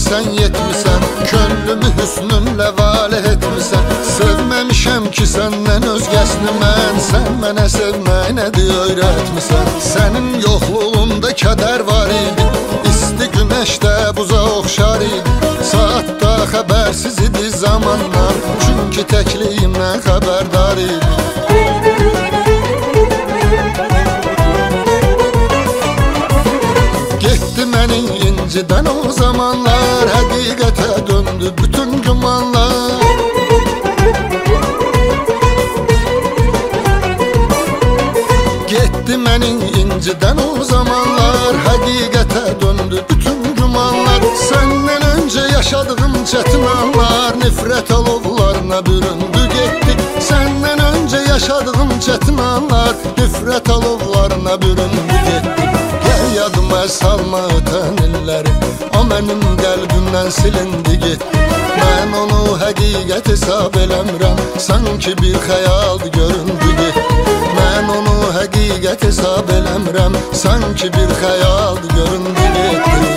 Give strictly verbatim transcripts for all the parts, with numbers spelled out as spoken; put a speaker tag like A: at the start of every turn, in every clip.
A: sən yetmisən, könlümü hüsnünlə valeh etmisən. Sevməmişəm ki səndən özgəsini mən, sən mənə sevmək nədir öyrətmisən. Sənin yoxluğunda kədər var idi, isti günəşdə buza oxşar idi. Saatda xəbərsiz idi zamanlar, çünki təkliyimdən xəbərdar idi. Getdi məni incidən o zamanlar, həqiqətə döndü bütün gümanlar. Getdi məni incidən o zamanlar, həqiqətə döndü bütün gümanlar. Səndən öncə yaşadığım çətin anlar, nifrət alovlarına büründü getdi. Səndən öncə yaşadığım çətin anlar, nifrət alovlarına büründü getdi. Yadıma salma ötən illəri, o mənim qəlbimdən silindi getdi. Mən onu həqiqət hesab eləmirəm, sanki bir xəyaldı göründü getdi. Mən onu həqiqət hesab eləmirəm, sanki bir xəyaldı göründü getdi.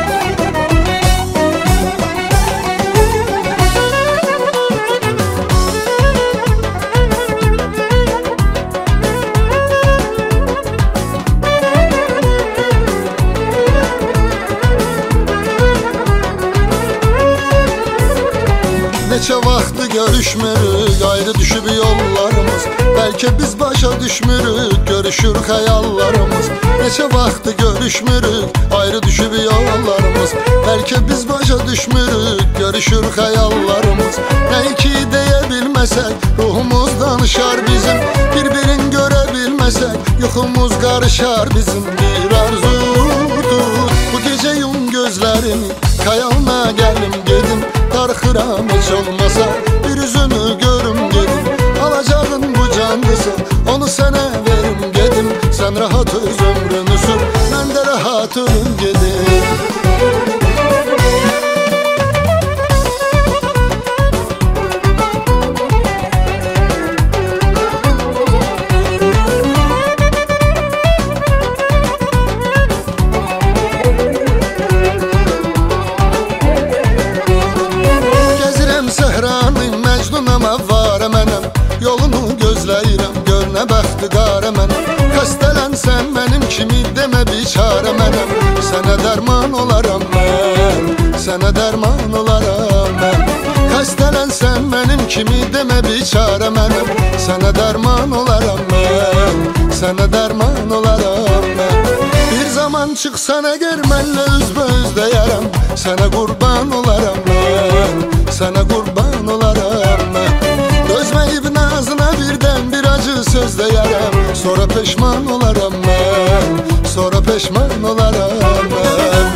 A: Neçə vaxtı görüşmürük, ayrı düşüb yollarımız. Bəlkə biz başa düşmürük, görüşür xəyallarımız. Neçə vaxtı görüşmürük, ayrı düşüb yollarımız. Bəlkə biz başa düşmürük, görüşür xəyallarımız. Nə ki deyə bilməsək, ruhumuz danışar bizim. Bir-birin görə bilməsək, yuxumuz qarışar bizim. Bir arzudur, bu gecə yum gözlərimi, xəyalına gəlim gedim. Darxıram heç olmasa, bir üzünü görüm gedim. Alacağın bu candırsa, onu sənə verim gedim. Sən rahat öz ömrünü sür, mən də rahat ölüm gedim. Yolunu gözləyirəm, gör nə bəxti qarə mənəm. Xəstələnsən mənim kimi demə biçarə mənəm. Sənə dərman olaram mən, sənə dərman olaram mən. Xəstələnsən mənim kimi demə biçarə mənəm. Sənə dərman olaram mən, sənə dərman olaram mən. Bir zaman çıxsan əgər mənlə üzbəüz deyərəm, sənə qurban olaram mən, sənə qurban olaram mən. Dözməyib nazına birdən bir acı söz deyərəm, sonra peşman olaram mən, sonra peşman olaram mən.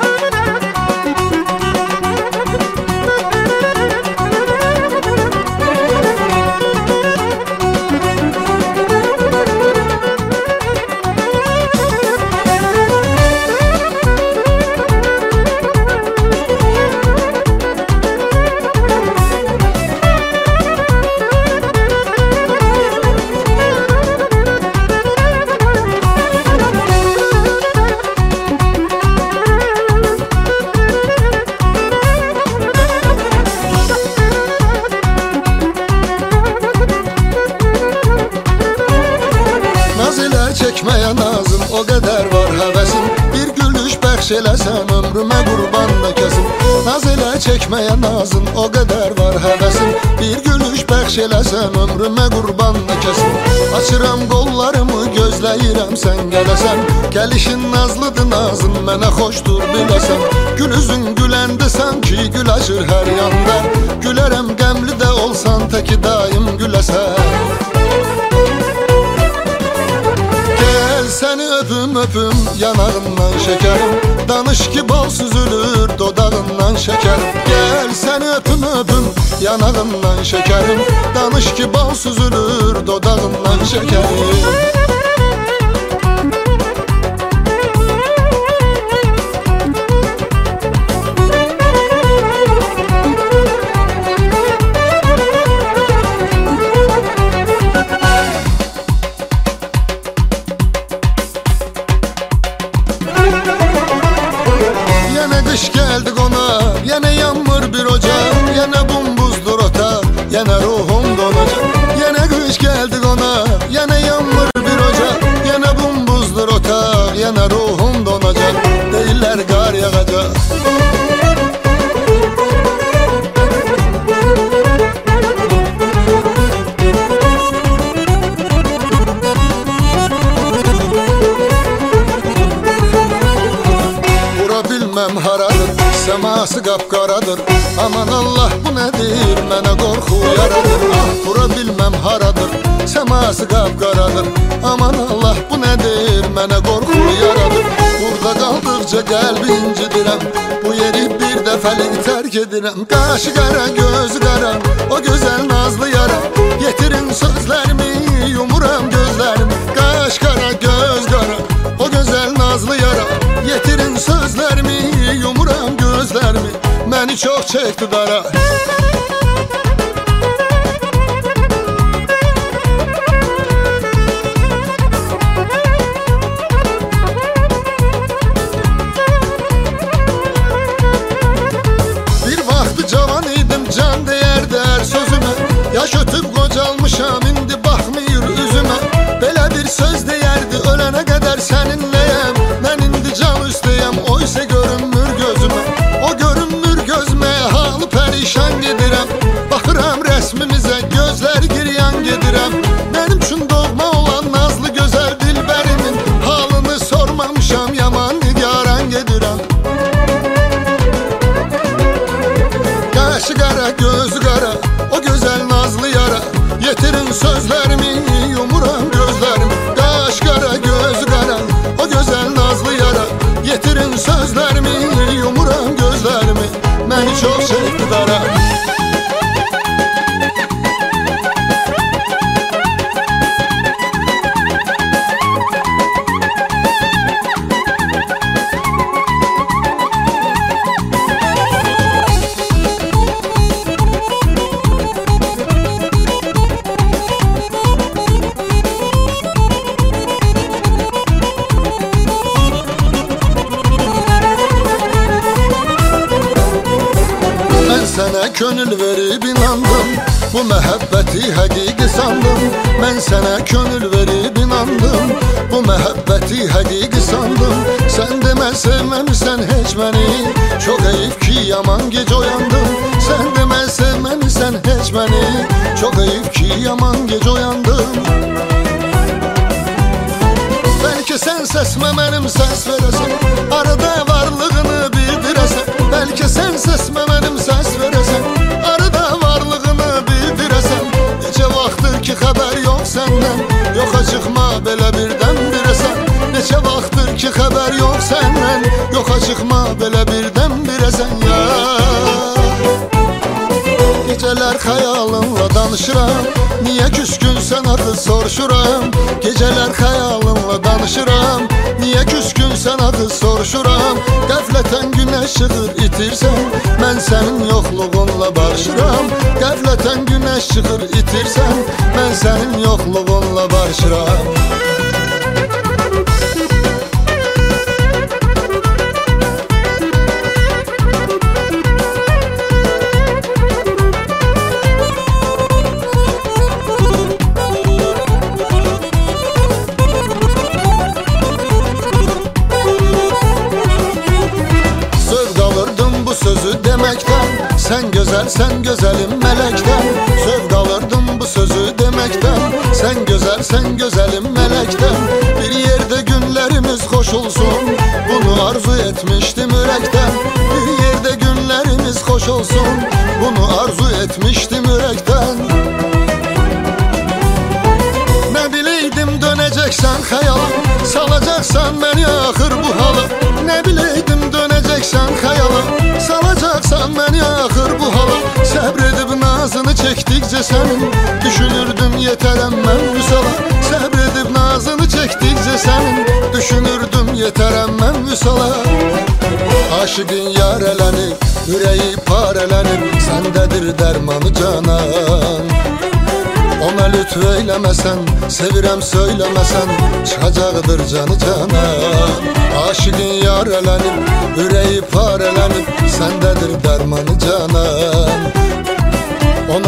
A: Çəkməyə nazım, o qədər var həvəsim. Bir gülüş bəxş eləsən, ömrümə qurban da kəsim. Naz elə çəkməyə nazım, o qədər var həvəsim. Bir gülüş bəxş eləsən, ömrümə qurban da kəsim. Açıram qollarımı, gözləyirəm sən gələsən. Gəlişin nazlıdır nazım, mənə xoşdur biləsən. Gül üzün güləndə sanki gül açır hər yanda. Gülərəm qəmli də olsan, təki daim güləsən. Səni öpüm öpüm yanağından şekerim. Danış ki bal süzülür dodağından şekerim. Gel səni öpüm öpüm yanağından şekerim. Danış ki bal süzülür dodağından şekerim. Qış gəldi qonaq Yine bumbuzdur otak, yine ruhum donacak. Yine kış geldi ona, yine yanmır bir ocak. Yine bumbuzdur otak, yine ruhum donacak. Deyirler kar yağacak. Bilmem haradır, seması kapkaradır. Aman Allah bu nedir, mənə qorxu yaradır. Ah, bura bilmem haradır, seması kapkaradır. Aman Allah bu nedir, mənə qorxu yaradır. Burada qaldıqca qəlbi incidirəm, bu yeri bir dəfəlik tərk edirəm. Qaşı qara, gözü qara, o gözəl nazlı yara. Yetirin sözlərimi, yumuram gözlərimi. Qaş qara, göz qara, o gözəl nazlı yara. Yetirin sözlərimi, yumuram gözlərimi. Məni çox çəkdi dara. Bir vaxtı cavan idim, can deyərdi hər sözümə. Yaş ötüb qocalmışam, indi baxmayır üzümə. Belə bir söz deyərdi, ölənə qədər səninləyəm. Mən indi can üstəyəm, o isə görünmür gözümə. O görünmür gözümə, halı pərişan gedirəm. Baxıram rəsmimizə, gözlər giryan gedirəm. Mənim üçün doğma olan nazlı gözəl dilbərimin halını sormamışam, yaman nigaran gedirəm. Qaşı qara, gözü qara, o gözəl nazlı yara. Yetirin sözlərimi, yumuram gözlərimi. Qaş qara, gözü qara, o gözəl nazlı yara. Yetirin sözlərimi, yumuram gözlərimi. Məni çox çəkdi dara. Sənə könül verib inandım, bu məhəbbəti həqiqi sandım. Mən sənə könül verib inandım, bu məhəbbəti həqiqi sandım. Sən demə sevməmisən heç məni, çox heyif ki yaman gec oyandım. Sən demə sevməmisən heç məni, çox heyif ki yaman gec oyandım. Bəlkə sən səsmə mənim səs verəsən, arada varlığını bildirəsən. Bəlkə sən səsmə mənim səs verəsən, arada varlığını bildirəsən. Necə vaxtdır ki xəbər yox səndən, yoxa çıxma belə birdən birəsən. Neçə vaxtdır ki xəbər yox səndən, yoxa çıxma belə birdən birəsən ya. Gecələr xəyalınla danışıram, niyə küskünsən axı soruşuram. Gecələr xəyalınla danışıram, niyə küskünsən axı soruşuram. Qəflətən günəş çıxır itirsən, mən sənin yoxluğunla barışıram. Qəflətən günəş çıxır itirsən, mən sənin yoxluğunla barışıram. Sən gözəlsən gözəlim mələkdən, zövq alırdım bu sözü deməkdən. Sən gözəlsən gözəlim mələkdən, bir yerdə günlərimiz xoş olsun, bunu arzu etmişdim ürəkdən. Bir yerdə günlərimiz xoş olsun, bunu arzu etmişdim ürəkdən. Nə biləydim dönəcəksən xəyala, salacaqsan məni axır bu hala. Nə biləydim dönəcəksən xəyala, salacaqsan məni axır bu hala. Səbr edib nazını çəkdikcə sənin, düşünürdüm yetərəm mən vüsala. Səbr edib nazını çəkdikcə sənin, düşünürdüm yetərəm mən vüsala. Aşıqın yarələnib, ürəyi parələnib, səndədir dərmanı canan. Ona lütf eyləməsən, sevirəm söyləməsən, çıxacaqdır canı canan. Aşıqın yarələnib, ürəyi parələnib, səndədir dərmanı canan.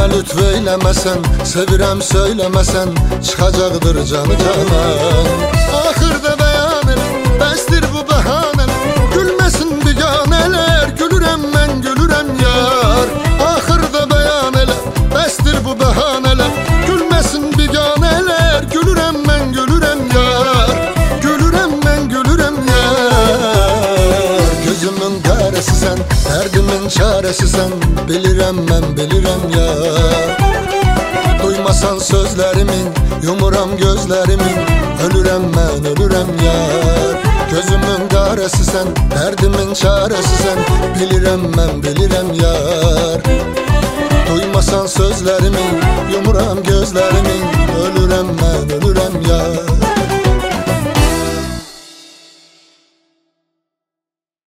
A: Mənə lütf eyləməsən, sevirəm söyləməsən, çıxacaqdır canı canan. Axırda bəyan elə, bəsdir bu bəhanələr, gülməsin biganələr, gülürəm mən, gülürəm yar. Axırda bəyan elə, bəsdir bu bəhanələr, gülməsin biganələr, gülürəm mən, gülürəm yar. Gülürəm mən, gülürəm yar. Gözümün qarəsisən, dərdimin çarəsisən, bilirəm mən, bilirəm yar. Duymasan sözlərimin, yumuram gözlərimin, ölürəm mən, ölürəm yar. Gözümün qarəsisən, dərdimin çarəsisən, bilirəm mən, bilirəm yar. Duymasan sözlərimin, yumuram gözlərimin, ölürəm mən, ölürəm yar.